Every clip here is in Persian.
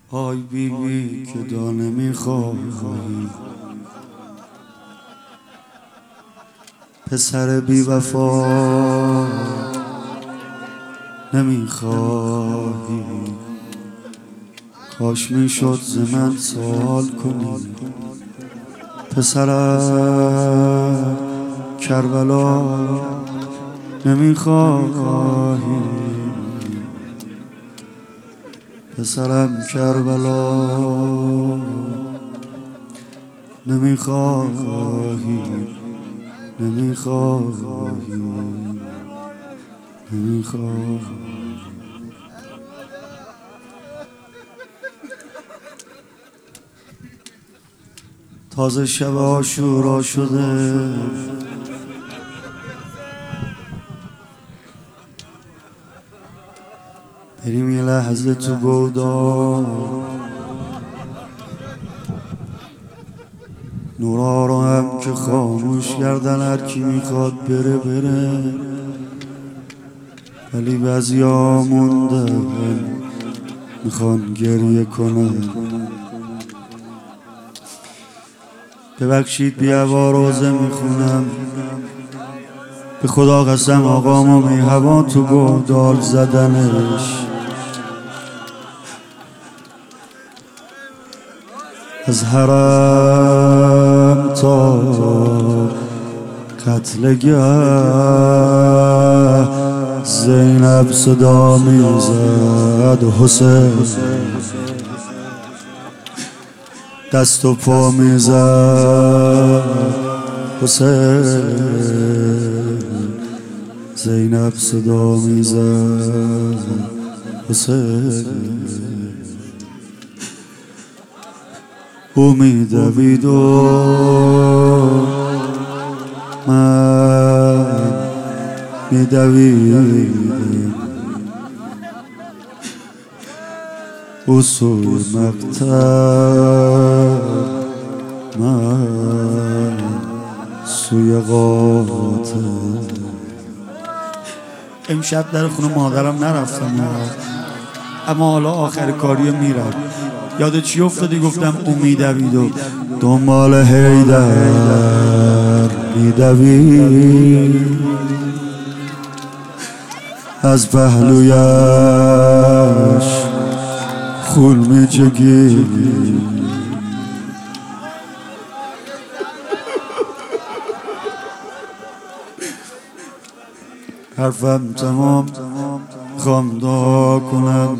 آی بی بی که دانه میخوایی، پسر بی وفا نمیخواهی. کاش میشد ز من سوال کنی، پسرم کربلا نمیخواهی، پسرم کربلا نمیخواهی، نمیخواهی، نمیخواهی. تازه شب عاشورا شده، بریم یه لحظه تو گودال، نورا رو هم که خاموش کردن، هر کی میخواد بره بره، ولی بعضیا مونده میخوان گریه کنن. ببخشید بی هوا روزه میخونم، به خدا قسم آقامو بی هوا تو گودال زدنش، از حرم تا قتلگه زینب صدا میزد، حسین دست و پا میزد، حسین زینب صدا میزد، حسین او میدوید و من میدویدم، او سوی مقتل من سوی قاتل. امشب در خونه مادرم نرفتم، اما حالا آخر کاری میرم. یاد چی افتادی؟ گفتم او میدوید و دنبال حیدر میدوید، از پهلویش خون میچکید، حرفم تمام خوام دعا کنم،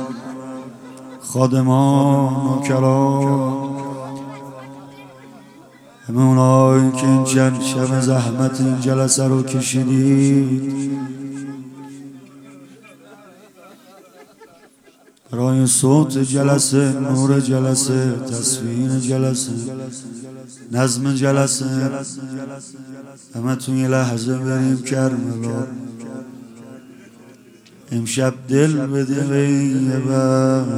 خادمان و کرام، همه اونایی که این چند شب زحمت این جلسه رو کشیدید، برای صوت جلسه، نور جلسه، تصویر جلسه، نظم جلسه، همه تو یه لحظه بریم کربلا. امشب دل بده به این بر،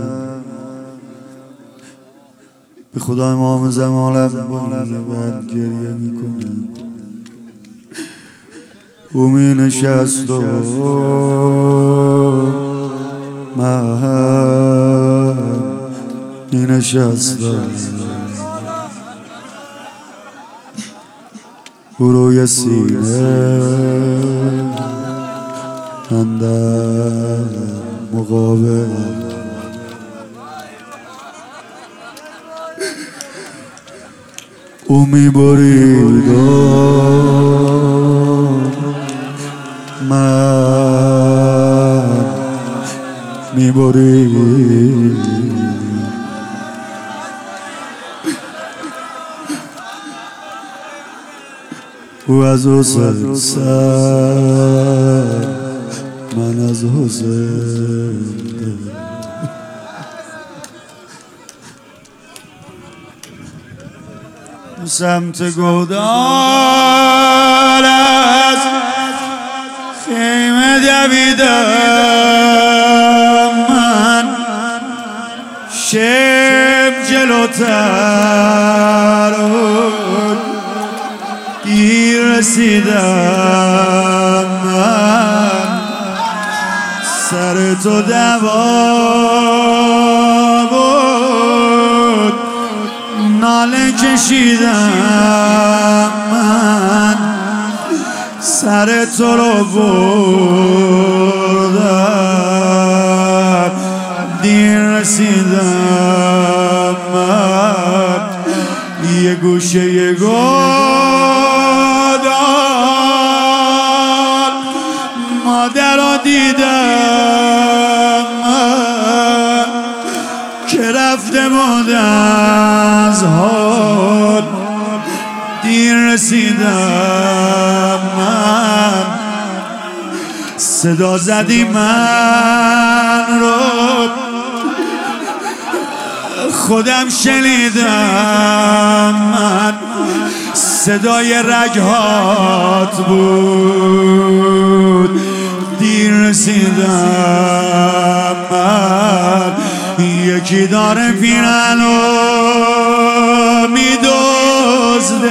به خدا امام زمانم باید گریه میکنه. او می نشست و من می نشستم، او روی سینه من در مقابل، او می برید و من می برید، او از حسین سر، من از حسین سمت گودال از خیمه دویدم من، شب جلوتر دیر رسیدم من، سر تو دوام کشیدم من سر تو رو بردم دیر رسیدم من یه گوشه گودال مادر رو دیدم من که رفته بود از حال دیر رسیدم من صدا زدی من رو خودم شنیدم من صدای رگهات بود دیر رسیدم من یکی داره پیرنو میدزده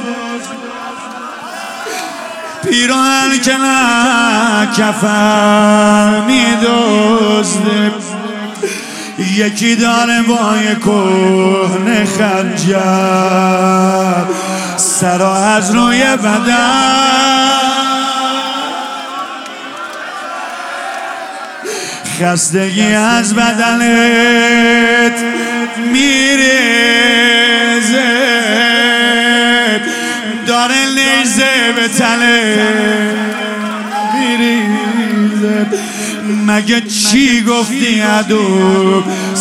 پیراهن که نه کفن میدزده یکی داره با یک کهنه خنجر سرا از روی بدن خستگی از بدنت میریزه داره نیزه به تنت میریزه مگه چی گفتی عدو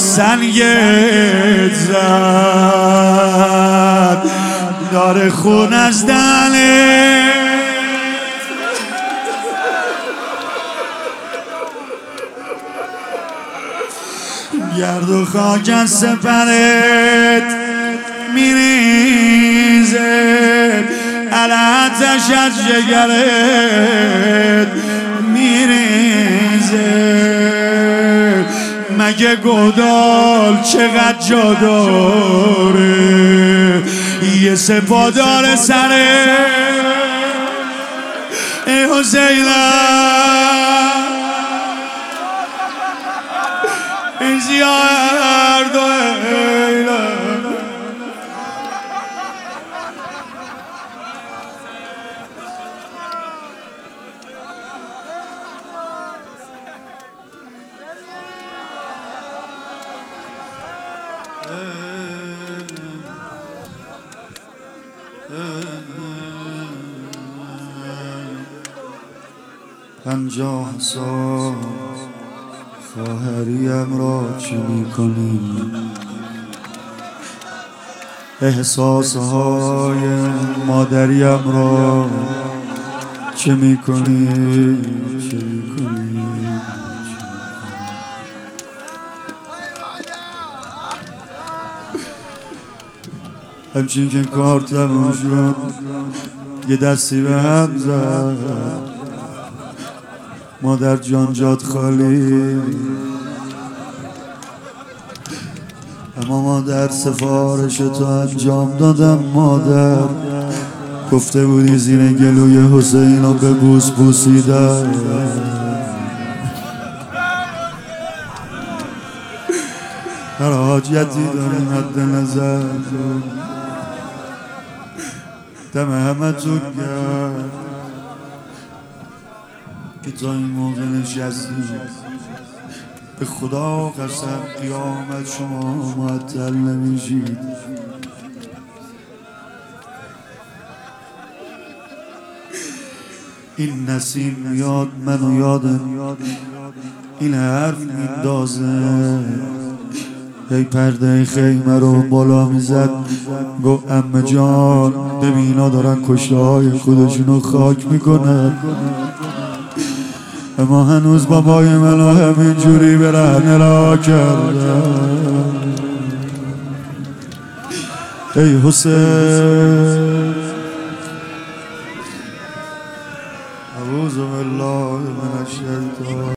سنگت زد داره خون از دهنت گرد و خاک از سپرت میریزه علتش از جگرت میریزه مگه گودال چقدر جا داره یه سپادار سره ای حسینم ای زیاد پنجاه سال خواهریم را چه میکنی احساسهای مادریم را چه میکنی چه میکنی همچین که کار تموم شد یه دستی به هم زد مادر جان جات خالی اما مادر سفارش تو انجام دادم مادر گفته بودی زیر گلوی حسین رو به بوس بوسیدم هر حاجتی داری مد نظر دم همه تو گرد که تا این موقع نشستی به خدا قسم قیامت شما معطل نمیشید این نسیم میاد منو یادم این حرف میندازه ای پرده خیمه رو بالا میزد گو عمه جان ببینا دارن کشته های خودشونو خاک میکنن اما هنوز بابای منو همینجوری به رهنه را کردن ای حسین